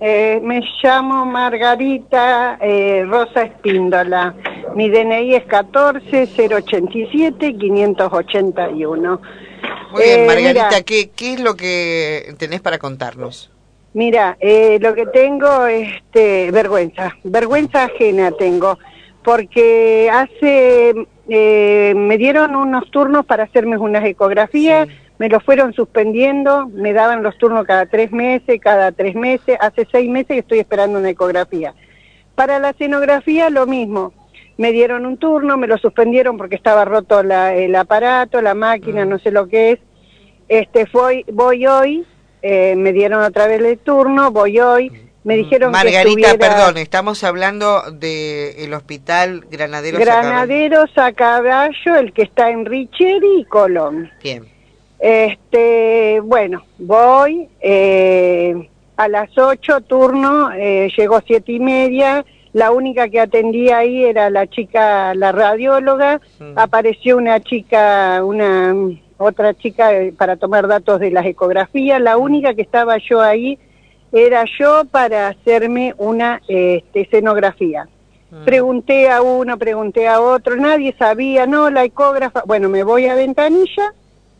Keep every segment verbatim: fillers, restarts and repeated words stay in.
Eh, me llamo Margarita eh, Rosa Espíndola. Mi D N I es catorce cero ochenta y siete quinientos ochenta y uno. Muy bien, Eh, Margarita, mira, ¿qué, ¿qué es lo que tenés para contarnos? mira eh, lo que tengo es este, vergüenza, vergüenza ajena tengo, porque hace, eh, me dieron unos turnos para hacerme unas ecografías, Sí. me los fueron suspendiendo, me daban los turnos cada tres meses, cada tres meses, hace seis meses que estoy esperando una ecografía. Para la escenografía lo mismo, me dieron un turno, me lo suspendieron porque estaba roto la, el aparato, la máquina, Mm. no sé lo que es. Este, voy, voy hoy, eh, me dieron otra vez el turno, voy hoy, me Mm, dijeron que Margarita, estuviera perdón, estamos hablando del Hospital Granaderos a Caballo. Granaderos a Caballo, el que está en Richeri y Colón. Bien. Este, bueno, voy, eh, a las ocho turno, eh, llegó siete y media, la única que atendía ahí era la chica, la radióloga, Mm. apareció una chica, una otra chica eh, para tomar datos de las ecografías, la única que estaba yo ahí era yo para hacerme una eh, escenografía. Mm. Pregunté a uno, pregunté a otro, nadie sabía, no, la ecógrafa, bueno, me voy a Ventanilla,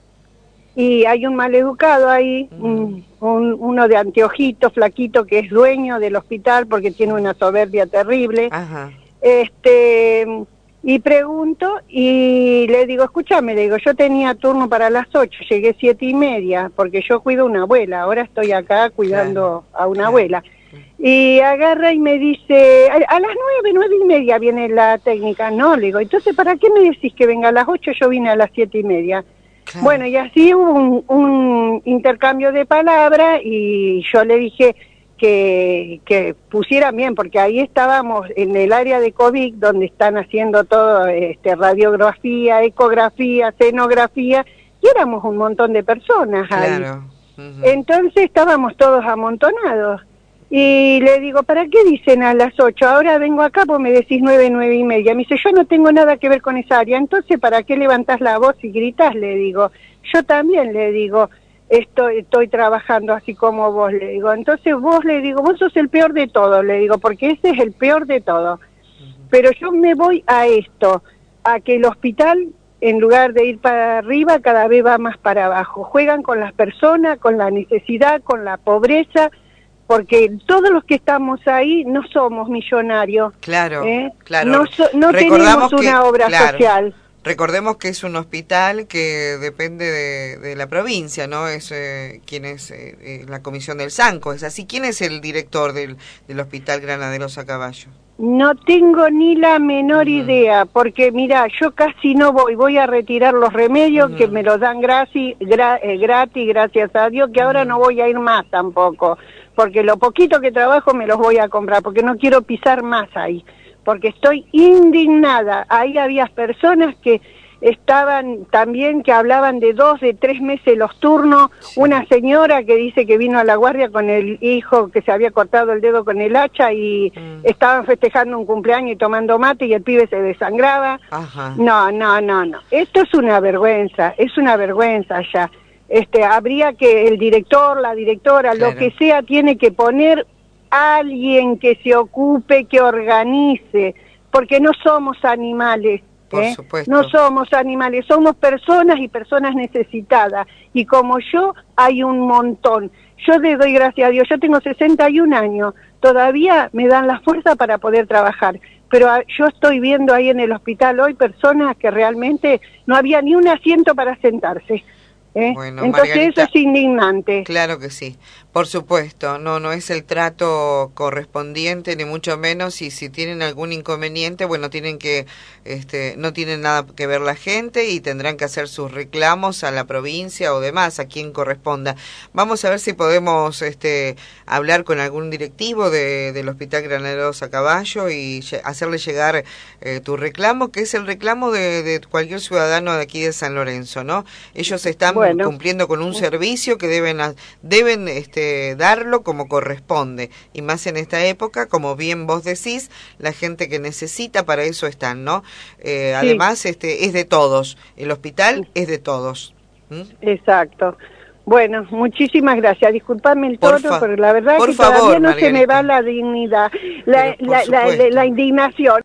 y hay un maleducado ahí, Mm. un, un, uno de anteojito, flaquito, que es dueño del hospital porque tiene una soberbia terrible. Ajá. Este, y pregunto y le digo, escúchame, le digo, yo tenía turno para las ocho, llegué siete y media, porque yo cuido a una abuela, ahora estoy acá cuidando Claro, a una claro. abuela. Y agarra y me dice, a, a las nueve, nueve y media viene la técnica. No, le digo, entonces, ¿para qué me decís que venga a las ocho? Yo vine a las siete y media. Claro. Bueno, y así hubo un, un intercambio de palabras y yo le dije que, que pusieran bien, porque ahí estábamos en el área de COVID, donde están haciendo todo, este, radiografía, ecografía, escenografía, y éramos un montón de personas ahí. Claro. Uh-huh. Entonces estábamos todos amontonados. Y le digo, ¿para qué dicen a las ocho? Ahora vengo acá, pues me decís nueve, nueve y media. Me dice, yo no tengo nada que ver con esa área. Entonces, ¿para qué levantás la voz y gritás? Le digo, yo también le digo, estoy, estoy trabajando así como vos, le digo. Entonces vos, le digo, vos sos el peor de todo, le digo, porque ese es el peor de todo. Uh-huh. Pero yo me voy a esto, a que el hospital, en lugar de ir para arriba, cada vez va más para abajo. Juegan con las personas, con la necesidad, con la pobreza, porque todos los que estamos ahí no somos millonarios. Claro, ¿eh? claro. No, so, no Recordamos tenemos que, una obra claro, social. Recordemos que es un hospital que depende de, de la provincia, ¿no? Es eh, quien es eh, eh, la comisión del SANCO, es así. ¿Quién es el director del, del Hospital Granaderos a Caballo? No tengo ni la menor uh-huh. idea, porque mira, yo casi no voy, voy a retirar los remedios uh-huh. que me los dan gratis, gra, eh, gratis, gracias a Dios, que uh-huh. ahora no voy a ir más tampoco, porque lo poquito que trabajo me los voy a comprar, porque no quiero pisar más ahí, porque estoy indignada. Ahí había personas que estaban también, que hablaban de dos, de tres meses los turnos, sí. Una señora que dice que vino a la guardia con el hijo que se había cortado el dedo con el hacha y mm. estaban festejando un cumpleaños y tomando mate y el pibe se desangraba. Ajá. No, no, no, no. Esto es una vergüenza, es una vergüenza ya. Este, habría que el director, la directora, claro. Lo que sea, tiene que poner a alguien que se ocupe, que organice, porque no somos animales. Por ¿Eh? supuesto. No somos animales, somos personas y personas necesitadas. Y como yo, hay un montón. Yo le doy gracias a Dios, yo tengo sesenta y un años, todavía me dan la fuerza para poder trabajar. Pero a, yo estoy viendo ahí en el hospital hoy personas que realmente no había ni un asiento para sentarse. ¿Eh? Bueno, Entonces Margarita, eso es indignante. Claro que sí, por supuesto, no no es el trato correspondiente ni mucho menos, y si tienen algún inconveniente, bueno, tienen que este no tienen nada que ver la gente y tendrán que hacer sus reclamos a la provincia o demás, a quien corresponda. Vamos a ver si podemos este hablar con algún directivo de, del Hospital Granaderos a Caballo y hacerle llegar eh, tu reclamo, que es el reclamo de, de cualquier ciudadano de aquí de San Lorenzo, ¿no? Ellos están bueno. cumpliendo con un servicio que deben deben este darlo como corresponde, y más en esta época, como bien vos decís, la gente que necesita, para eso están, ¿no? Eh, sí. Además, este es de todos, el hospital es de todos. ¿Mm? Exacto. Bueno, muchísimas gracias. Disculpame el Por tono, fa- pero la verdad por que favor, todavía no Margarita. se me va la dignidad, la, Pero, por la, la, supuesto. la indignación.